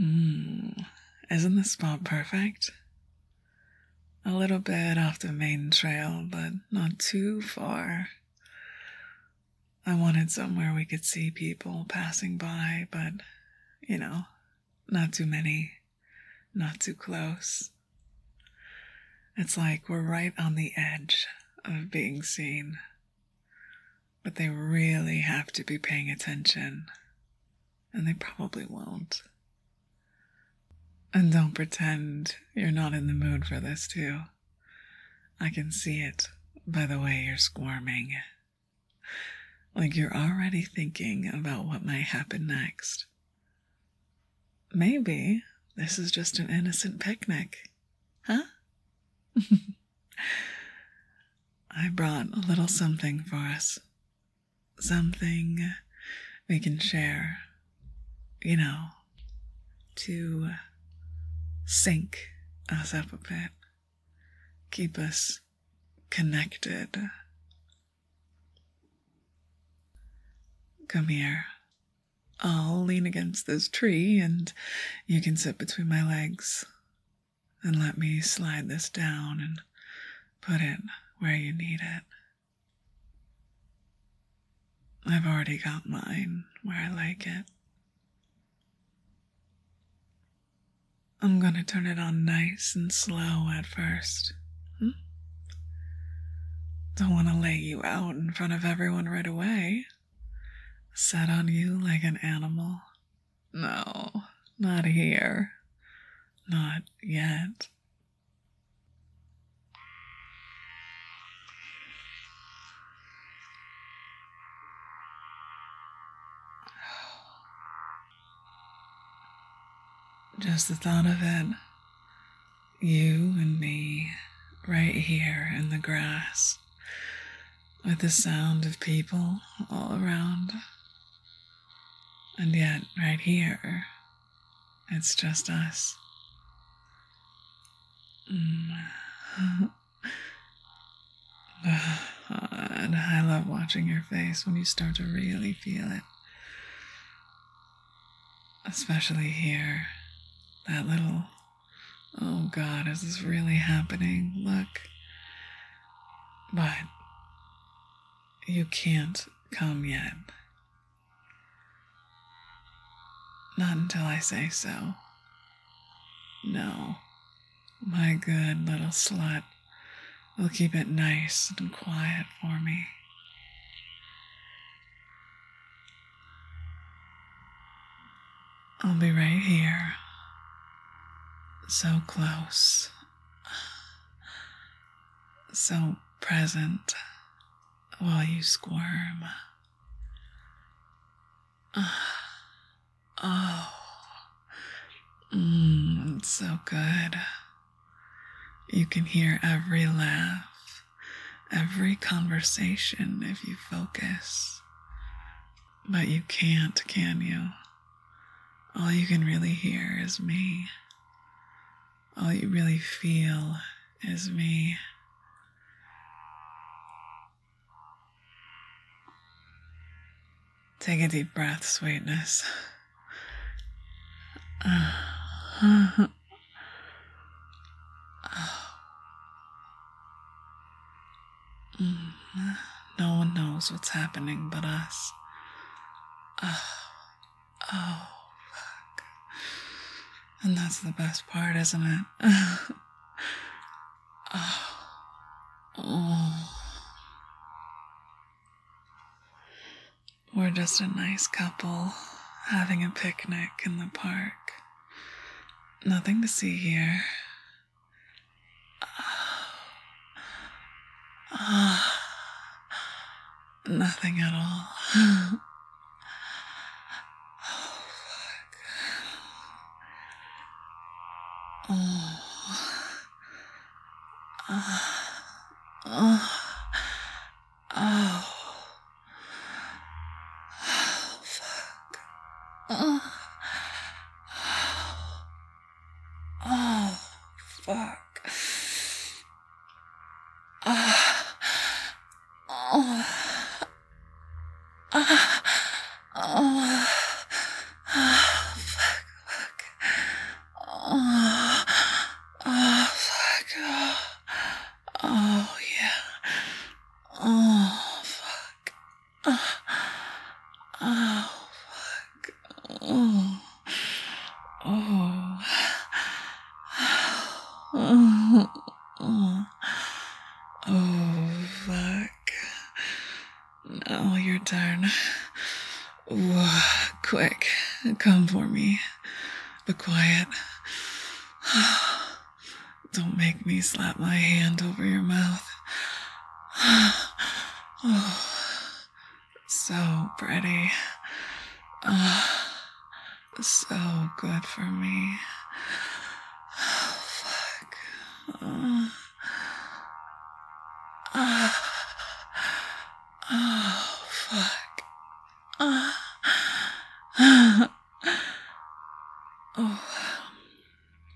Isn't this spot perfect? A little bit off the main trail, but not too far. I wanted somewhere we could see people passing by, but, not too many, not too close. It's like we're right on the edge of being seen, but they really have to be paying attention, and they probably won't. And don't pretend you're not in the mood for this, too. I can see it by the way you're squirming. Like you're already thinking about what might happen next. Maybe this is just an innocent picnic, huh? I brought a little something for us. Something we can share, to sync us up a bit, keep us connected. Come here. I'll lean against this tree and you can sit between my legs and let me slide this down and put it where you need it. I've already got mine where I like it. I'm gonna turn it on nice and slow at first. Don't want to lay you out in front of everyone right away. Set on you like an animal. No, not here. Not yet. Just the thought of it. You and me, right here in the grass, with the sound of people all around. And yet, right here, it's just us. And I love watching your face when you start to really feel it. Especially here. That little, oh God, is this really happening? Look. But you can't come yet. Not until I say so. No, my good little slut will keep it nice and quiet for me. I'll be right here. So close. So present while you squirm. Oh, it's so good. You can hear every laugh, every conversation if you focus. But you can't, can you? All you can really hear is me. All you really feel is me. Take a deep breath, sweetness. No one knows what's happening but us. Oh, fuck. And that's the best part, isn't it? We're just a nice couple having a picnic in the park. Nothing to see here. Nothing at all. Oh, fuck. Come for me, but quiet. Don't make me slap my hand over your mouth. Oh, so pretty. So good for me. Oh, fuck. Oh, fuck. Oh,